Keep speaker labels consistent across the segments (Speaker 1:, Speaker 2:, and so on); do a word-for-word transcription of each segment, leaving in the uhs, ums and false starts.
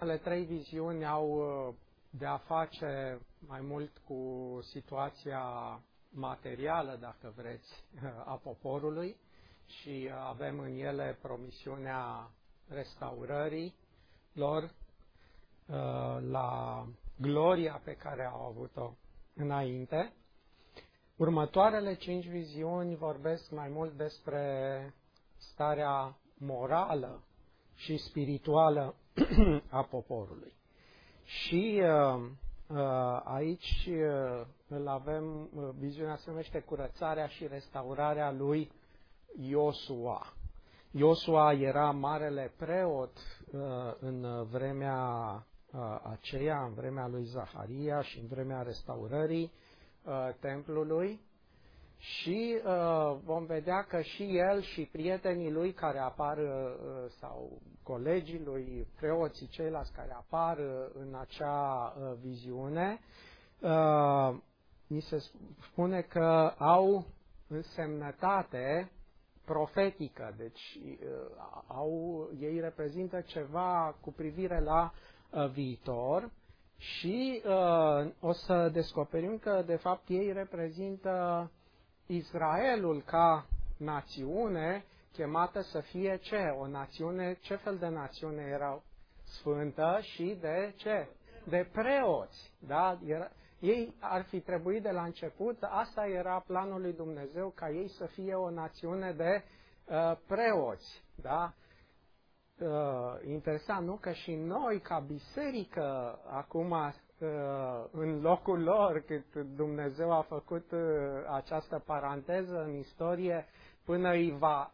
Speaker 1: Cele trei viziuni au de a face mai mult cu situația materială, dacă vreți, a poporului și avem în ele promisiunea restaurării lor la gloria pe care au avut-o înainte. Următoarele cinci viziuni vorbesc mai mult despre starea morală și spirituală a poporului. Și uh, uh, aici uh, îl avem, uh, viziunea se numește curățarea și restaurarea lui Iosua. Iosua era marele preot uh, în vremea uh, aceea, în vremea lui Zaharia și în vremea restaurării uh, templului. Și uh, vom vedea că și el și prietenii lui care apar, uh, sau colegii lui, preoții ceilalți care apar uh, în acea uh, viziune, uh, ni se spune că au însemnătate profetică, deci uh, au, ei reprezintă ceva cu privire la uh, viitor și uh, o să descoperim că de fapt ei reprezintă Israelul ca națiune chemată să fie ce? O națiune, ce fel de națiune era? Sfântă și de ce? De preoți. Da? Era, ei ar fi trebuit de la început, asta era planul lui Dumnezeu, ca ei să fie o națiune de uh, preoți. Da? Uh, interesant, nu? Că și noi, ca biserică, acum în locul lor, cât Dumnezeu a făcut această paranteză în istorie, până îi va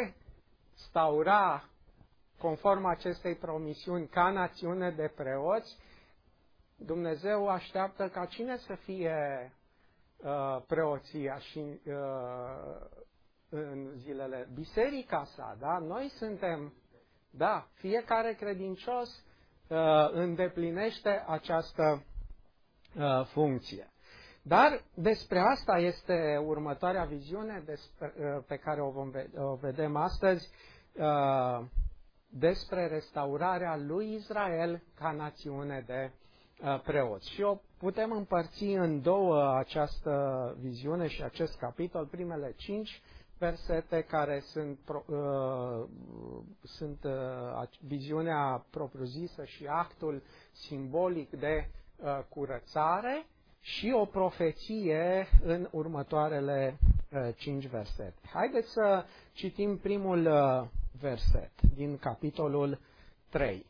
Speaker 1: restaura, conform acestei promisiuni, ca națiune de preoți, Dumnezeu așteaptă ca cine să fie uh, preoția și uh, în zilele, biserica sa, da? Noi suntem, da, fiecare credincios îndeplinește această uh, funcție. Dar despre asta este următoarea viziune despre, uh, pe care o vom ve- o vedem astăzi, uh, despre restaurarea lui Israel ca națiune de uh, preoți. Și o putem împărți în două această viziune și acest capitol, primele cinci versete care sunt, uh, sunt uh, viziunea propriu-zisă și actul simbolic de uh, curățare și o profeție în următoarele uh, cinci versete. Haideți să citim primul uh, verset din capitolul trei.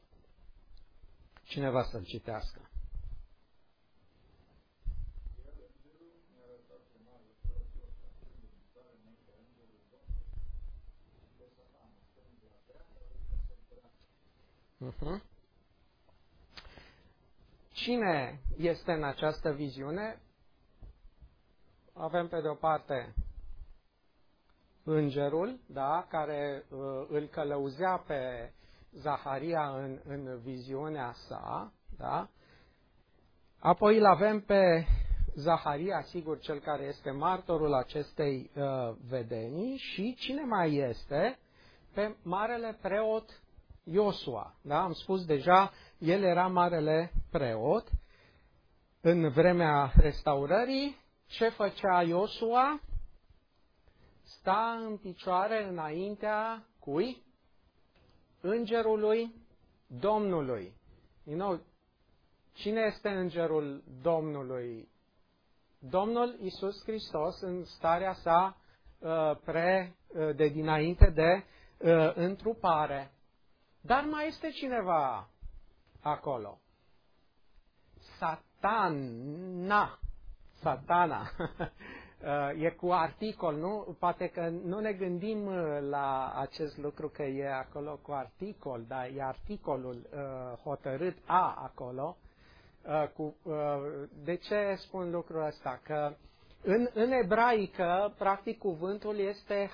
Speaker 1: Cineva să-l citească. Uh-huh. Cine este în această viziune? Avem pe de o parte îngerul, da, care uh, îl călăuzea pe Zaharia în, în viziunea sa, da? Apoi îl avem pe Zaharia, sigur, cel care este martorul acestei uh, vedenii, și cine mai este? Pe marele preot Iosua, da? Am spus deja, el era marele preot. În vremea restaurării, ce făcea Iosua? Sta în picioare înaintea cui? Îngerului Domnului. Din nou, cine este îngerul Domnului? Domnul Iisus Hristos în starea sa uh, pre, uh, de dinainte de uh, întrupare. Dar mai este cineva acolo. Satana. Satana. E cu articol, nu? Poate că nu ne gândim la acest lucru că e acolo cu articol, dar e articolul uh, hotărât A acolo. Uh, cu, uh, de ce spun lucrul ăsta? Că în, în ebraică, practic, cuvântul este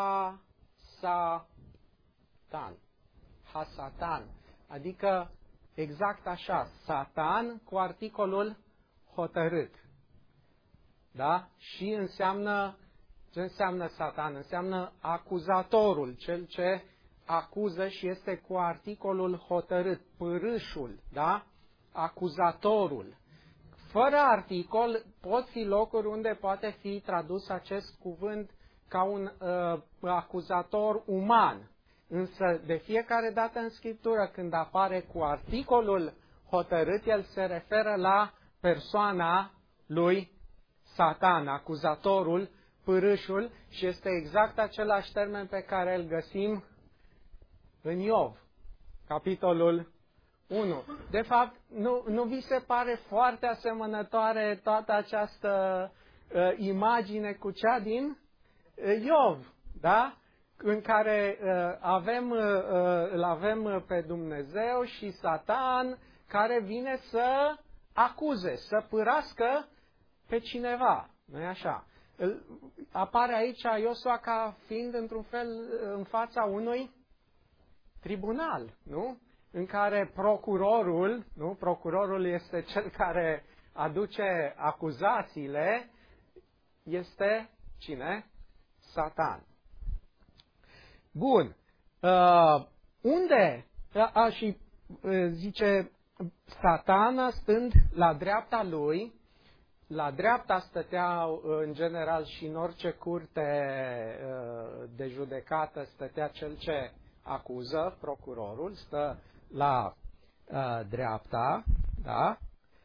Speaker 1: ha-sa-tan. Ha-satan. Adică exact așa, Satan cu articolul hotărât. Da? Și înseamnă, ce înseamnă Satan? Înseamnă acuzatorul, cel ce acuză și este cu articolul hotărât, pârâșul, da? Acuzatorul. Fără articol pot fi locuri unde poate fi tradus acest cuvânt ca un uh, acuzator uman. Însă de fiecare dată în Scriptură când apare cu articolul hotărât, el se referă la persoana lui Satan, acuzatorul, pârâșul, și este exact același termen pe care îl găsim în Iov, capitolul unu. De fapt, nu, nu vi se pare foarte asemănătoare toată această uh, imagine cu cea din uh, Iov, da? În care uh, avem, uh, îl avem pe Dumnezeu și Satan care vine să acuze, să pârască pe cineva. Nu-i așa? Apare aici Iosua ca fiind într-un fel în fața unui tribunal, nu? În care procurorul, nu? Procurorul este cel care aduce acuzațiile, este cine? Satan. Bun. Uh, unde? A, și uh, zice Satana stând la dreapta lui, la dreapta stătea în general și în orice curte uh, de judecată stătea cel ce acuză, procurorul, stă la uh, dreapta, da?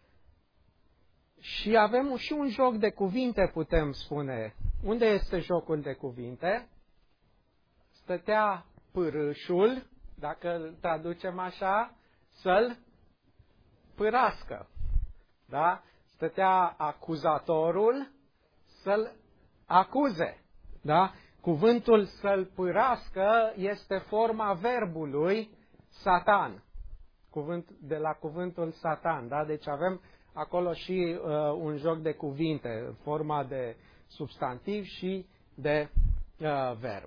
Speaker 1: Și avem și un joc de cuvinte, putem spune. Unde este jocul de cuvinte? Stătea pârâșul, dacă îl traducem așa, să-l pârască. Da? Stătea acuzatorul să-l acuze. Da? Cuvântul să-l pârască este forma verbului Satan. Cuvânt, de la cuvântul Satan. Da? Deci avem acolo și uh, un joc de cuvinte, forma de substantiv și de uh, verb.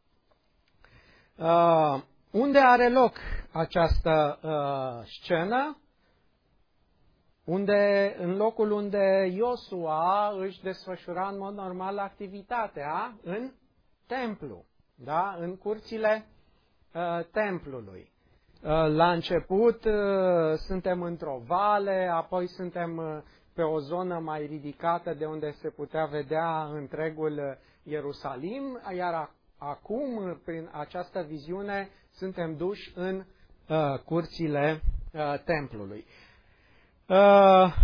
Speaker 1: Uh, unde are loc această uh, scenă? Unde, în locul unde Iosua își desfășura în mod normal activitatea în templu, da? În curțile uh, templului. Uh, la început uh, suntem într-o vale, apoi suntem uh, pe o zonă mai ridicată de unde se putea vedea întregul Ierusalim, iar acum, prin această viziune, suntem duși în uh, curțile uh, templului. Uh,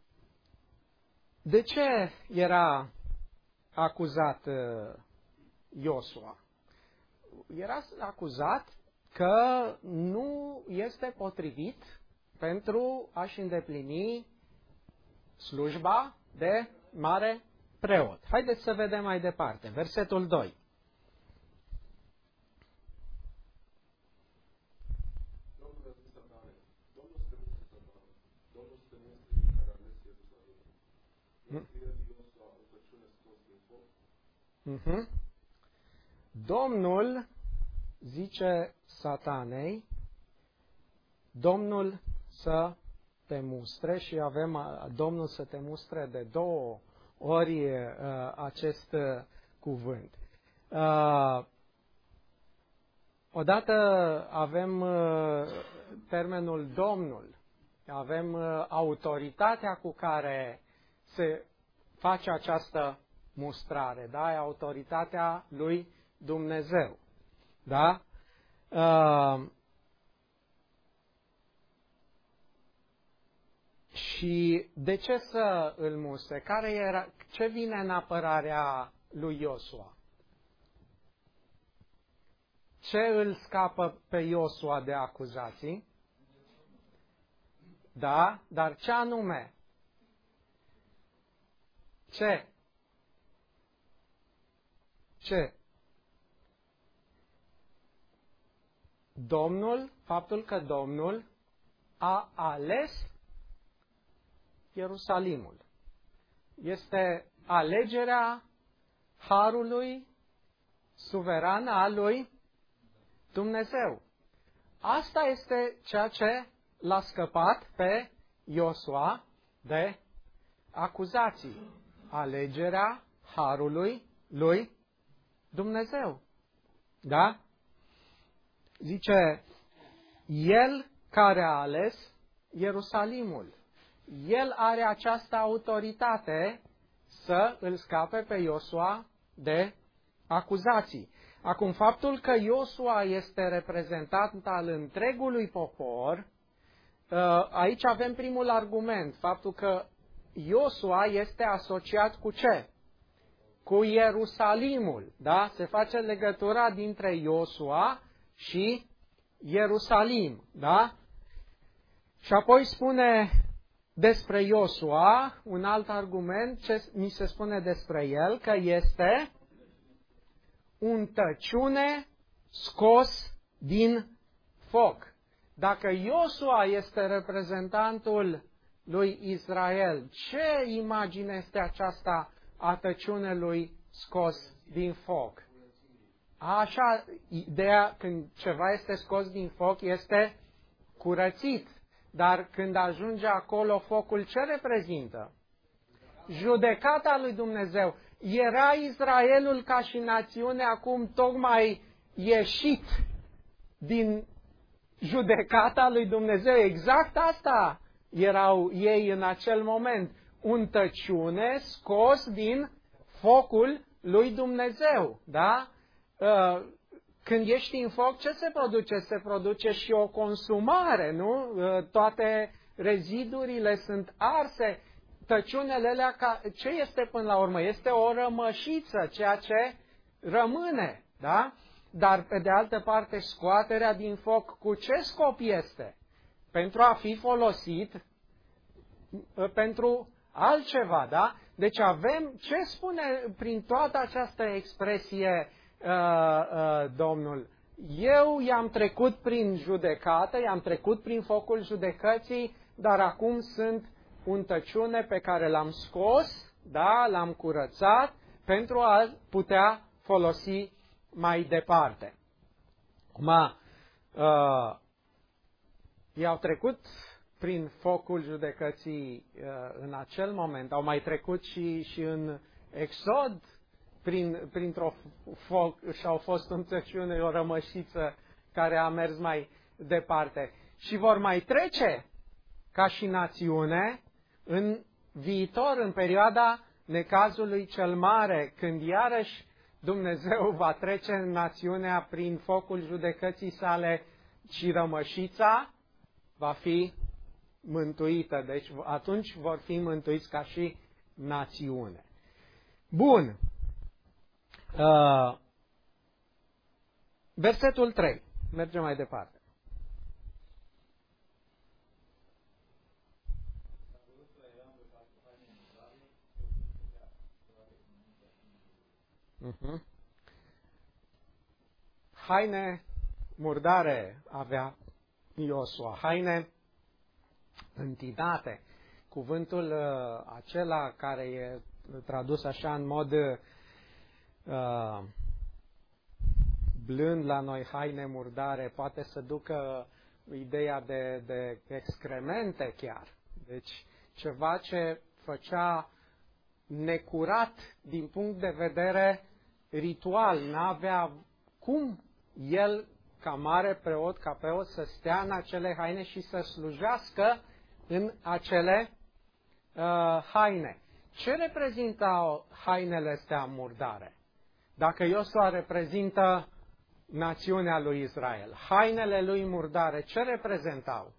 Speaker 1: de ce era acuzat uh, Iosua? Era acuzat că nu este potrivit pentru a-și îndeplini slujba de mare preot. Haideți să vedem mai departe. Versetul doi. Uh-huh. Domnul zice Satanei, Domnul să te mustre, și avem Domnul să te mustre de două ori uh, acest uh, cuvânt. Uh, odată avem uh, termenul Domnul, avem uh, autoritatea cu care se face această mustrare, da? E autoritatea lui Dumnezeu, da? Uh, și de ce să îl mustre? Care era, ce vine în apărarea lui Iosua? Ce îl scapă pe Iosua de acuzații? Da? Dar ce anume? Ce? Ce? Domnul, faptul că Domnul a ales Ierusalimul. Este alegerea harului suveran al lui Dumnezeu. Asta este ceea ce l-a scăpat pe Iosua de acuzații. Alegerea harului lui Dumnezeu. Da? Zice, El care a ales Ierusalimul. El are această autoritate să îl scape pe Iosua de acuzații. Acum, faptul că Iosua este reprezentant al întregului popor, aici avem primul argument, faptul că Iosua este asociat cu ce? Cu Ierusalimul, da? Se face legătura dintre Iosua și Ierusalim, da? Și apoi spune despre Iosua, un alt argument, ce mi se spune despre el, că este un tăciune scos din foc. Dacă Iosua este reprezentantul lui Israel, ce imagine este aceasta a tăciunelui scos din foc? Așa, ideea când ceva este scos din foc este curățit. Dar când ajunge acolo, focul ce reprezintă? Judecata lui Dumnezeu. Era Israelul ca și națiune acum tocmai ieșit din judecata lui Dumnezeu. Exact asta erau ei în acel moment. Un tăciune scos din focul lui Dumnezeu. Da? Când ești în foc, ce se produce? Se produce și o consumare, nu? Toate rezidurile sunt arse. Tăciunele alea, ce este până la urmă? Este o rămășiță, ceea ce rămâne, da? Dar, pe de altă parte, scoaterea din foc, cu ce scop este? Pentru a fi folosit pentru altceva, da? Deci avem, ce spune prin toată această expresie uh, uh, Domnul? Eu i-am trecut prin judecată, i-am trecut prin focul judecății, dar acum sunt un tăciune pe care l-am scos, da, l-am curățat, pentru a putea folosi mai departe. Acum, uh, i-au trecut prin focul judecății uh, în acel moment, au mai trecut și, și în Exod, prin, printr-o foc și au fost în tăciune o rămășiță care a mers mai departe. Și vor mai trece ca și națiune în viitor, în perioada necazului cel mare, când iarăși Dumnezeu va trece în națiunea prin focul judecății sale și rămășița va fi mântuită. Deci atunci vor fi mântuiți ca și națiune. Bun. Uh, versetul trei. Mergem mai departe. Uh-huh. Haine murdare avea Iosua, haine întinate. Cuvântul uh, acela care e tradus așa în mod uh, blând la noi, haine murdare, poate să ducă ideea de, de excremente chiar. Deci ceva ce făcea necurat din punct de vedere ritual. N-avea cum el, ca mare preot, ca preot, să stea în acele haine și să slujească în acele uh, haine. Ce reprezintau hainele astea murdare? Dacă Iosua reprezintă națiunea lui Israel, hainele lui murdare, ce reprezentau?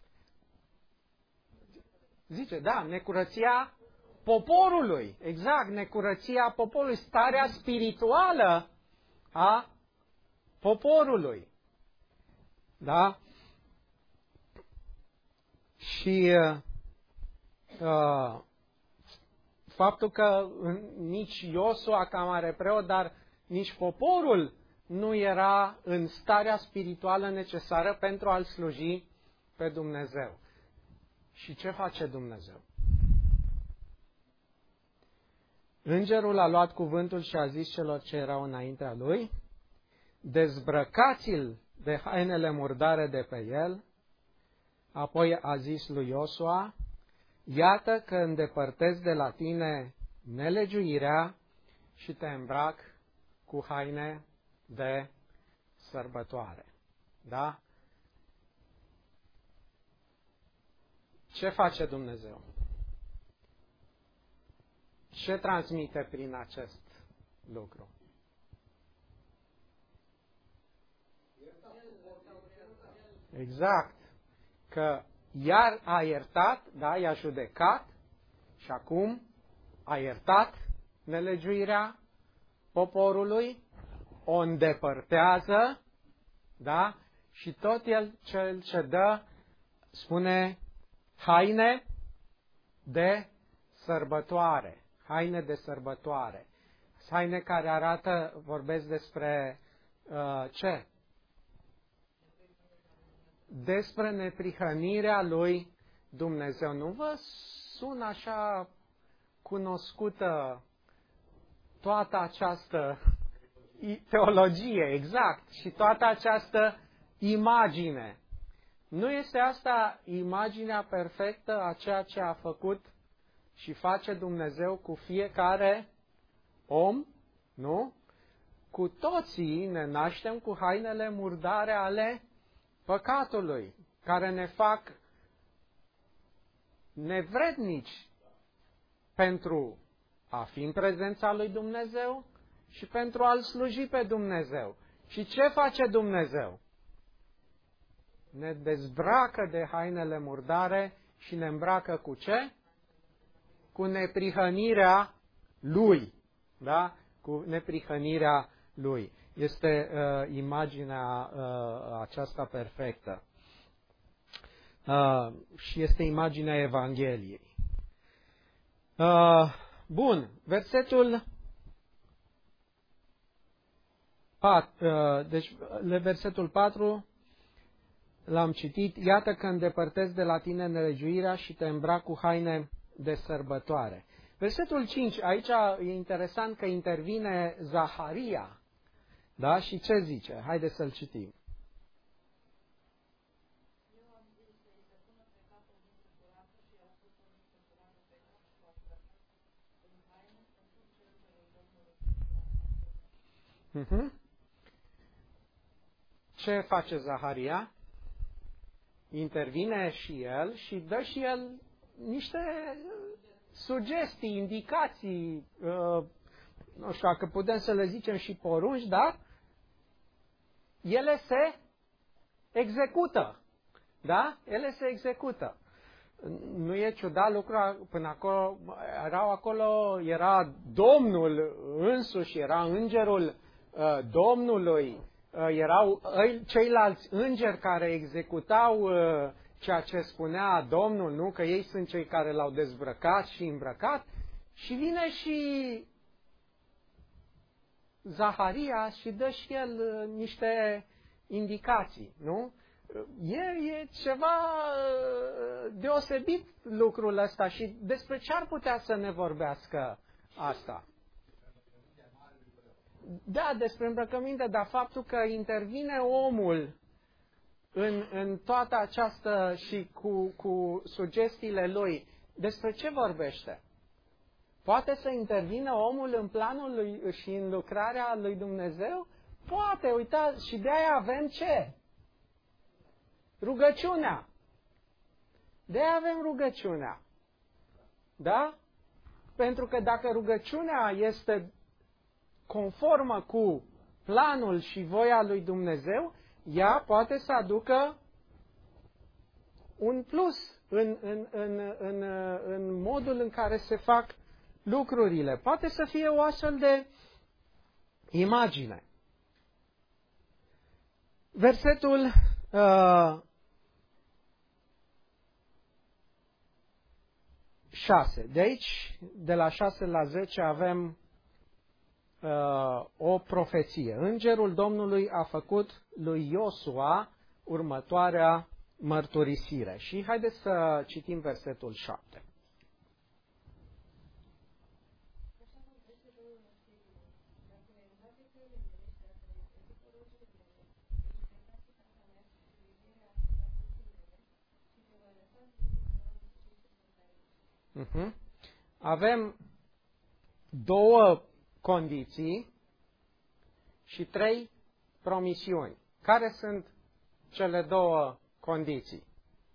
Speaker 1: Zice, da, necurăția poporului, exact, necurăția poporului, starea spirituală a poporului. Da? Și uh, faptul că nici Iosua ca mare preot, dar nici poporul nu era în starea spirituală necesară pentru a-L sluji pe Dumnezeu. Și ce face Dumnezeu? Îngerul a luat cuvântul și a zis celor ce erau înaintea lui, dezbrăcați-l de hainele murdare de pe el. Apoi a zis lui Iosua, iată că îndepărtez de la tine nelegiuirea și te îmbrac cu haine de sărbătoare. Da? Ce face Dumnezeu? Ce transmite prin acest lucru? Exact. Că iar a iertat, da, i-a judecat și acum a iertat nelegiuirea poporului, o îndepărtează, da, și tot el cel ce dă, spune, haine de sărbătoare, haine de sărbătoare, haine care arată, vorbesc despre uh, ce? Despre neprihănirea lui Dumnezeu. Nu vă sună așa cunoscută toată această teologie, exact, și toată această imagine? Nu este asta imaginea perfectă a ceea ce a făcut și face Dumnezeu cu fiecare om? Nu? Cu toții ne naștem cu hainele murdare ale păcatului, care ne fac nevrednici pentru a fi în prezența lui Dumnezeu și pentru a-L sluji pe Dumnezeu. Și ce face Dumnezeu? Ne dezbracă de hainele murdare și ne îmbracă cu ce? Cu neprihănirea Lui. Da? Cu neprihănirea Lui. Este uh, imaginea uh, aceasta perfectă. Uh, și este imaginea Evangheliei. Uh, bun, versetul patru, uh, deci versetul patru l-am citit. Iată că îndepărtez de la tine nelegiuirea și te îmbrac cu haine de sărbătoare. Versetul cinci, aici e interesant că intervine Zaharia. Da? Și ce zice? Haideți să-l citim. Uh-huh. Ce face Zaharia? Intervine și el și dă și el niște sugestii, indicații, uh, nu știu dacă putem să le zicem și porunci, dar ele se execută. Da? Ele se execută. Nu e ciudat lucrul, până acolo, erau acolo, era Domnul însuși, era îngerul uh, Domnului, uh, erau ceilalți îngeri care executau uh, ceea ce spunea Domnul, nu? Că ei sunt cei care l-au dezbrăcat și îmbrăcat. Și vine și Zaharia și dă și el uh, niște indicații, nu? E, e ceva deosebit lucrul ăsta și despre ce ar putea să ne vorbească asta? Da, despre îmbrăcăminte, dar faptul că intervine omul în, în toată această și cu, cu sugestiile lui, despre ce vorbește? Poate să intervină omul în planul lui și în lucrarea lui Dumnezeu? Poate, uitați, și de aia avem ce? Rugăciunea. De aia avem rugăciunea. Da? Pentru că dacă rugăciunea este conformă cu planul și voia lui Dumnezeu, ea poate să aducă un plus în, în, în, în, în modul în care se fac lucrurile. Poate să fie o astfel de imagine. Versetul uh, șase. De aici, de la șase la zece, avem uh, o profeție. Îngerul Domnului a făcut lui Iosua următoarea mărturisire. Și haideți să citim versetul șapte. Uh-huh. Avem două condiții și trei promisiuni. Care sunt cele două condiții?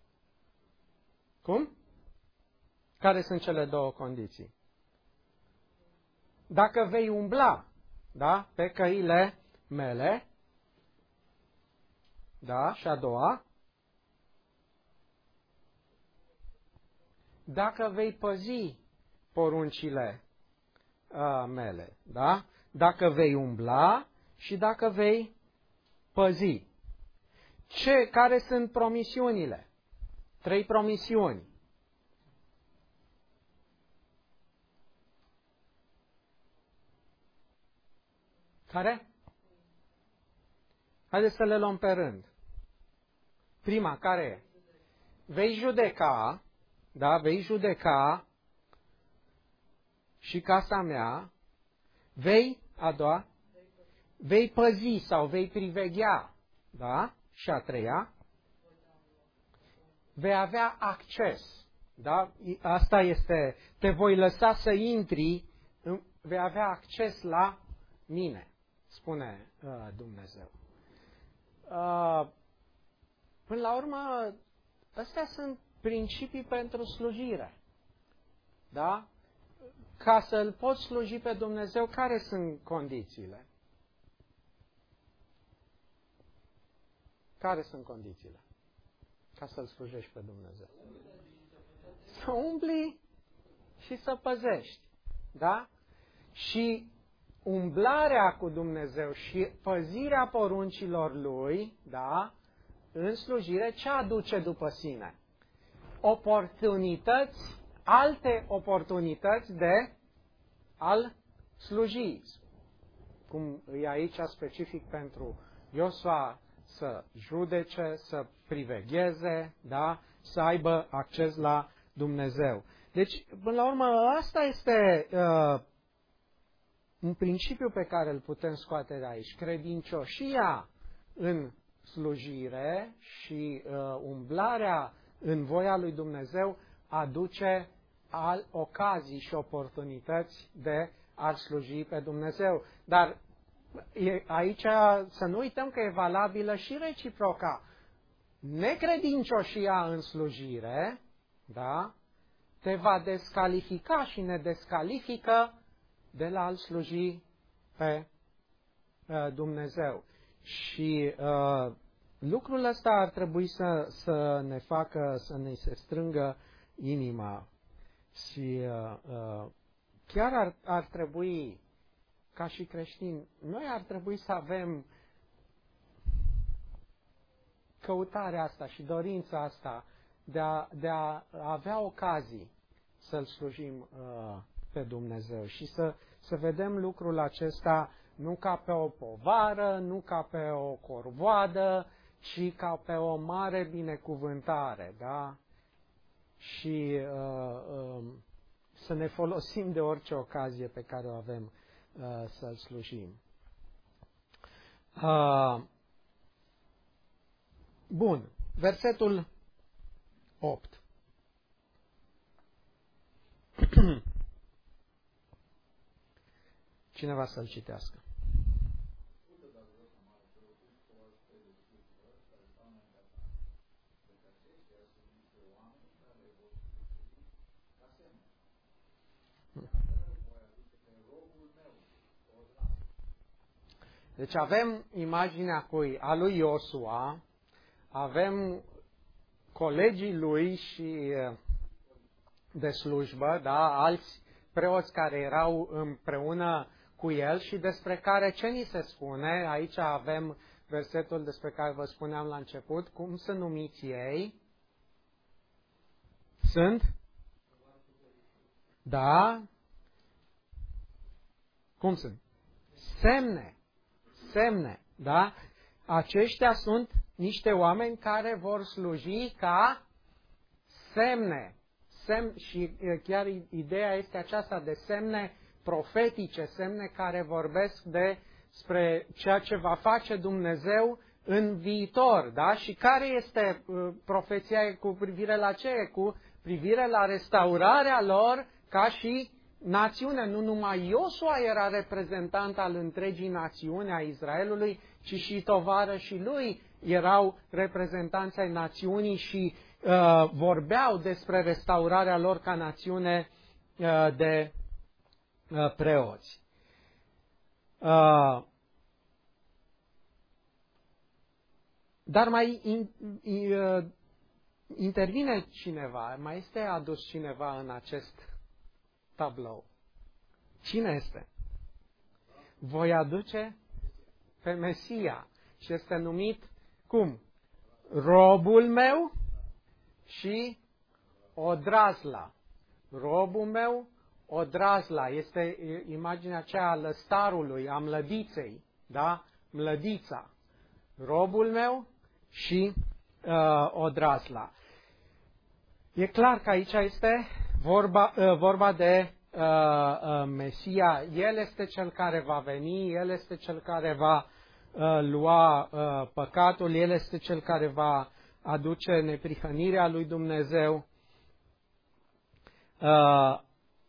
Speaker 1: Cum? Care sunt cele două condiții? Dacă vei umbla, da, pe căile mele, da, și a doua, dacă vei păzi poruncile uh, mele, da? Dacă vei umbla și dacă vei păzi. Ce, care sunt promisiunile? Trei promisiuni. Care? Haideți să le luăm pe rând. Prima, care e? Vei judeca, da, vei judeca și casa mea, vei, a doua, vei păzi sau vei priveghea, da, și a treia, vei avea acces, da, asta este, te voi lăsa să intri, vei avea acces la mine, spune uh, Dumnezeu. Uh, până la urmă, astea sunt principii pentru slujire. Da? Ca să-L poți sluji pe Dumnezeu, care sunt condițiile? Care sunt condițiile? Ca să-L slujești pe Dumnezeu. Să umbli și să păzești. Da? Și umblarea cu Dumnezeu și păzirea poruncilor Lui, da, în slujire, ce aduce după sine? Oportunități, alte oportunități de a-L sluji. Cum e aici specific pentru Iosua, să judece, să privegheze, da, să aibă acces la Dumnezeu. Deci, până la urmă, asta este uh, un principiu pe care îl putem scoate de aici. Credincioșia în slujire și uh, umblarea în voia lui Dumnezeu aduce al ocazii și oportunități de a sluji pe Dumnezeu. Dar e, aici să nu uităm că e valabilă și reciproca. Necredincioșia în slujire, da, te va descalifica și ne descalifică de la a-L sluji pe uh, Dumnezeu. Și uh, lucrul ăsta ar trebui să, să ne facă, să ne se strângă inima. Și uh, uh, chiar ar, ar trebui, ca și creștini, noi ar trebui să avem căutarea asta și dorința asta de a, de a avea ocazii să-L slujim uh, pe Dumnezeu și să, să vedem lucrul acesta nu ca pe o povară, nu ca pe o corvoadă, ci ca pe o mare binecuvântare, da? Și uh, uh, să ne folosim de orice ocazie pe care o avem uh, să-L slujim. Uh, bun, versetul opt. Cineva să-l citească. Deci avem imaginea cui? A lui Iosua, avem colegii lui și de slujbă, da, alți preoți care erau împreună cu el și despre care ce ni se spune? Aici avem versetul despre care vă spuneam la început. Cum sunt numiți ei? Sunt? Da? Cum sunt? Semne. Semne, da? Aceștia sunt niște oameni care vor sluji ca semne. Sem- și chiar ideea este aceasta de semne profetice, semne care vorbesc despre ceea ce va face Dumnezeu în viitor, da? Și care este uh, profeția cu privire la ce? Cu privire la restaurarea lor ca și națiune. Nu numai Iosua era reprezentant al întregii națiuni a Israelului, ci și tovarășii lui erau reprezentanți ai națiunii și uh, vorbeau despre restaurarea lor ca națiune uh, de uh, preoți. Uh, dar mai in, in, uh, intervine cineva, mai este adus cineva în acest tablou. Cine este? Voi aduce pe Mesia și este numit cum? Robul meu și odrazla. Robul meu, odrazla. Este imaginea aceea a lăstarului, a mlădiței, da? Mlădița. Robul meu și uh, odrazla. E clar că aici este vorba, uh, vorba de uh, uh, Mesia. El este cel care va veni, El este cel care va uh, lua uh, păcatul, El este cel care va aduce neprihănirea lui Dumnezeu. Uh,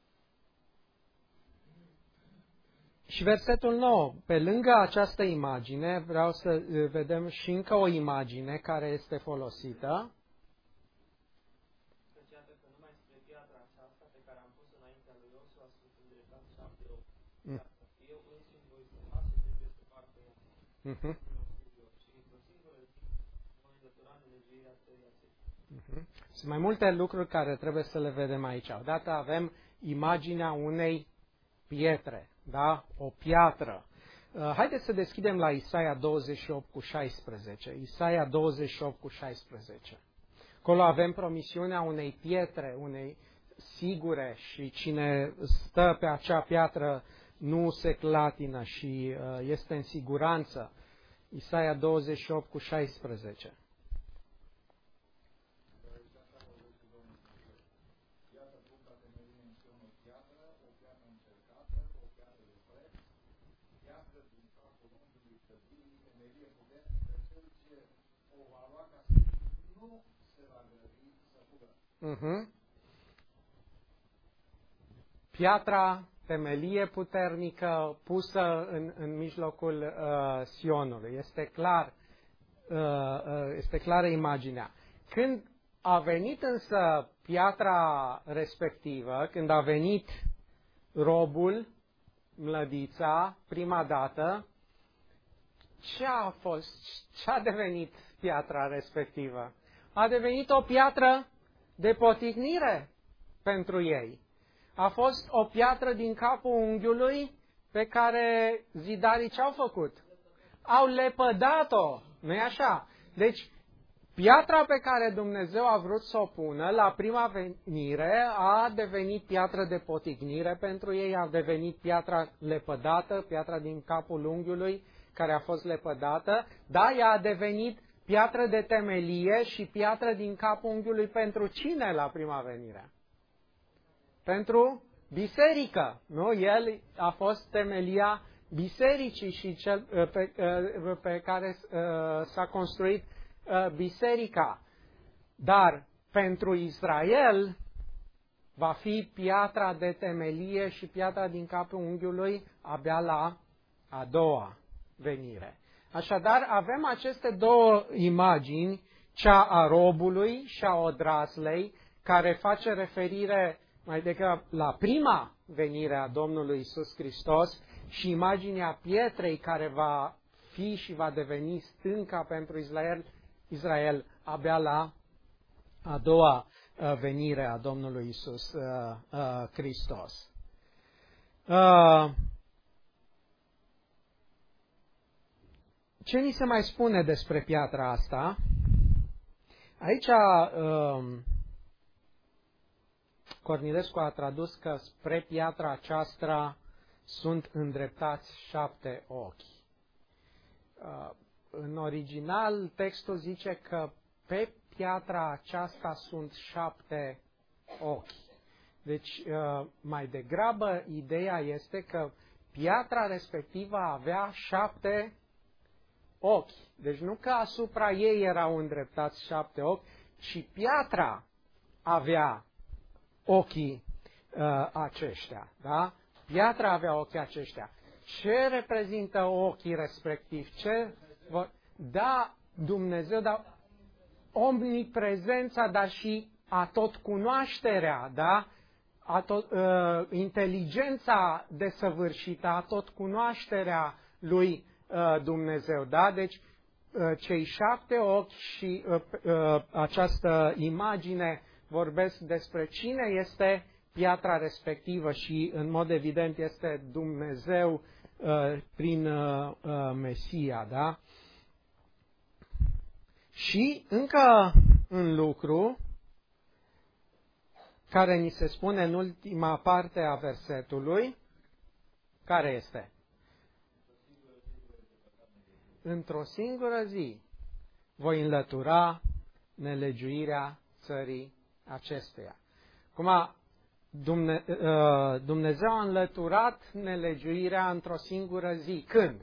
Speaker 1: și versetul nouă, pe lângă această imagine, vreau să vedem și încă o imagine care este folosită. Mm-hmm. Mm-hmm. Sunt mai multe lucruri care trebuie să le vedem aici. Odată avem imaginea unei pietre, da? O piatră. Uh, haideți să deschidem la Isaia douăzeci și opt cu șaisprezece. Isaia douăzeci și opt cu șaisprezece. Acolo avem promisiunea unei pietre, unei sigure și cine stă pe acea piatră nu se clatină și uh, este în siguranță. Isaia douăzeci și opt cu șaisprezece. Uh-huh. Piatra, temelie puternică pusă în, în mijlocul uh, Sionului. Este clar, uh, uh, este clară imaginea. Când a venit însă piatra respectivă, când a venit robul, mlădița, prima dată, ce a fost, ce a devenit piatra respectivă? A devenit o piatră de poticnire pentru ei. A fost o piatră din capul unghiului pe care zidarii ce-au făcut? Au lepădat-o, nu-i așa? Deci, piatra pe care Dumnezeu a vrut să o pună la prima venire a devenit piatră de poticnire pentru ei, a devenit piatra lepădată, piatra din capul unghiului care a fost lepădată, dar ea a devenit piatră de temelie și piatră din capul unghiului pentru cine la prima venire? Pentru biserică, nu? El a fost temelia bisericii și cel pe, pe care s-a construit biserica. Dar pentru Israel va fi piatra de temelie și piatra din capul unghiului abia la a doua venire. Așadar, avem aceste două imagini, cea a robului și a odraslei, care face referire mai degrabă la prima venire a Domnului Isus Hristos și imaginea pietrei care va fi și va deveni stânca pentru Israel, Israel abia la a doua venire a Domnului Isus uh, uh, Hristos. Uh, Ce ni se mai spune despre piatra asta? Aici um, Cornilescu a tradus că spre piatra aceasta sunt îndreptați șapte ochi. Uh, în original, textul zice că pe piatra aceasta sunt șapte ochi. Deci, uh, mai degrabă, ideea este că piatra respectivă avea șapte ochi. Deci nu că asupra ei erau îndreptați șapte ochi, ci piatra avea ochii uh, aceștia. Da? Piatra avea ochii aceștia. Ce reprezintă ochii respectiv? Ce... Da, Dumnezeu, dar omniprezența, dar și atotcunoașterea, da? Atot, uh, inteligența desăvârșită, atotcunoașterea lui uh, Dumnezeu, da? Deci uh, cei șapte ochi și uh, uh, această imagine vorbesc despre cine este piatra respectivă și în mod evident este Dumnezeu uh, prin uh, uh, Mesia, da? Și încă un lucru care ni se spune în ultima parte a versetului, care este? Într-o singură zi voi înlătura nelegiuirea țării acesteia. Acum, Dumnezeu a înlăturat nelegiuirea într-o singură zi. Când?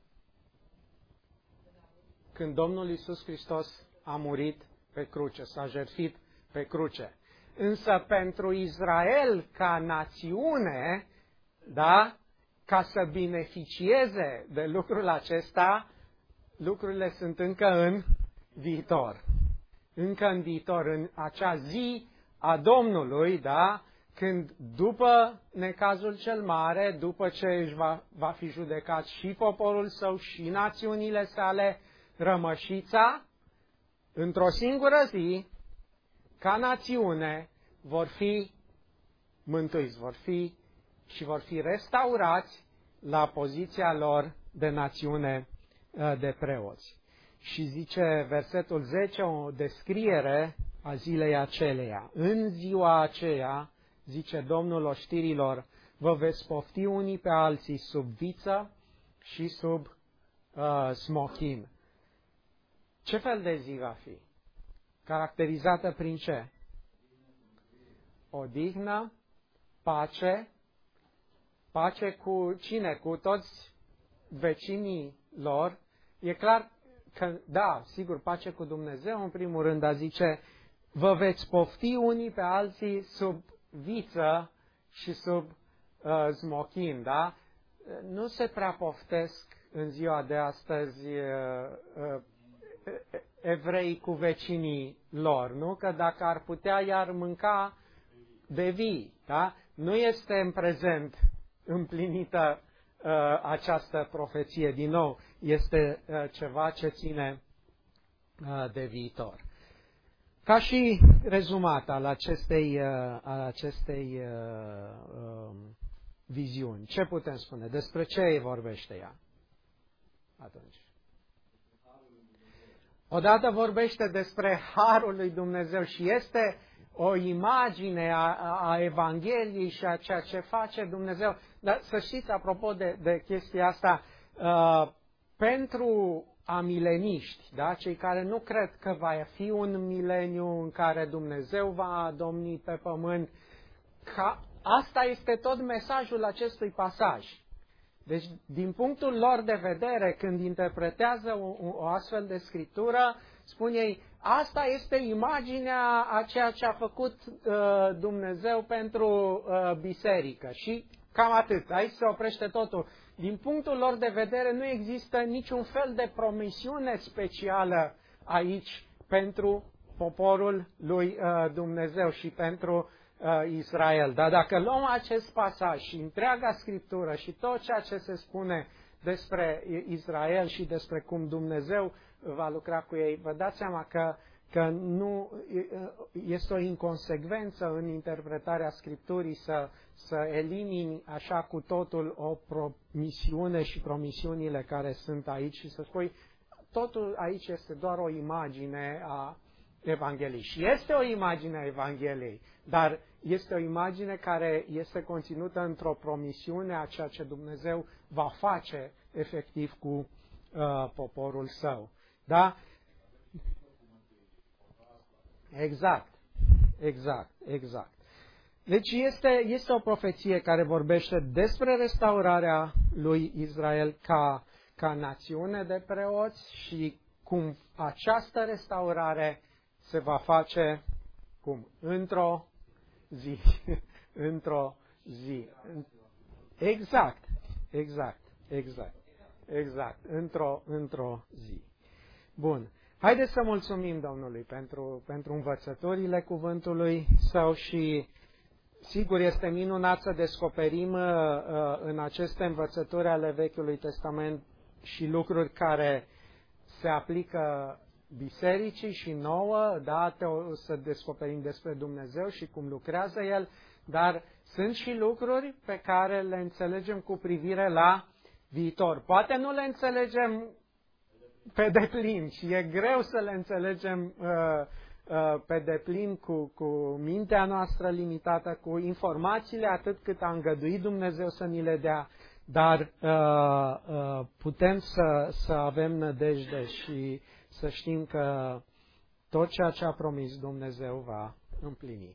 Speaker 1: Când Domnul Iisus Hristos a murit pe cruce, s-a jertfit pe cruce. Însă pentru Israel ca națiune, da, ca să beneficieze de lucrul acesta, lucrurile sunt încă în viitor. Încă în viitor, în acea zi a Domnului, da, când după necazul cel mare, după ce își va, va fi judecat și poporul său și națiunile sale, rămășița, într-o singură zi, ca națiune, vor fi mântuiți, vor fi și vor fi restaurați la poziția lor de națiune de preoți. Și zice versetul zece o descriere a zilei aceleia. În ziua aceea, zice Domnul oștirilor, vă veți pofti unii pe alții sub viță și sub uh, smochin. Ce fel de zi va fi? Caracterizată prin ce? Odihnă, pace, pace cu cine? Cu toți vecinii lor. E clar că, da, sigur, pace cu Dumnezeu în primul rând, dar zice, vă veți pofti unii pe alții sub viță și sub uh, smochin, da? Nu se prea poftesc în ziua de astăzi uh, uh, evrei cu vecinii lor, nu? Că dacă ar putea, i-ar mânca de vii, da? Nu este în prezent împlinită uh, această profeție. Din nou, este uh, ceva ce ține uh, de viitor. Ca și rezumat al acestei, uh, al acestei uh, uh, viziuni, ce putem spune? Despre ce vorbește ea atunci? Odată vorbește despre Harul lui Dumnezeu și este o imagine a, a Evangheliei și a ceea ce face Dumnezeu. Dar să știți, apropo de, de chestia asta, uh, pentru amileniști, da, cei care nu cred că va fi un mileniu în care Dumnezeu va domni pe pământ, ca, asta este tot mesajul acestui pasaj. Deci, din punctul lor de vedere, când interpretează o, o astfel de scriptură, spun ei, asta este imaginea a ceea ce a făcut uh, Dumnezeu pentru uh, biserică. Și cam atât. Aici se oprește totul. Din punctul lor de vedere, nu există niciun fel de promisiune specială aici pentru poporul lui uh, Dumnezeu și pentru uh, Israel. Dar dacă luăm acest pasaj și întreaga Scriptură și tot ceea ce se spune despre Israel și despre cum Dumnezeu va lucra cu ei, vă dați seama că, că nu este o inconsecvență în interpretarea Scripturii să, să elimini așa cu totul o promisiune și promisiunile care sunt aici și să spui totul aici este doar o imagine a Evangheliei. Și este o imagine a Evangheliei, dar este o imagine care este conținută într-o promisiune a ceea ce Dumnezeu va face efectiv cu uh, poporul său. Da? Exact, exact, exact. Deci este, este o profeție care vorbește despre restaurarea lui Israel ca, ca națiune de preoți și cum această restaurare se va face cum? Într-o zi. Într-o zi. Exact, exact, exact, exact. Într-o, într-o zi. Bun. Haideți să mulțumim Domnului pentru, pentru învățăturile cuvântului Său și sigur este minunat să descoperim uh, în aceste învățături ale Vechiului Testament și lucruri care se aplică bisericii și nouă, da, să descoperim despre Dumnezeu și cum lucrează El, dar sunt și lucruri pe care le înțelegem cu privire la viitor. Poate nu le înțelegem pe deplin și e greu să le înțelegem uh, uh, pe deplin cu, cu mintea noastră limitată, cu informațiile atât cât a îngăduit Dumnezeu să ni le dea, dar uh, uh, putem să, să avem nădejde și să știm că tot ceea ce a promis Dumnezeu va împlini.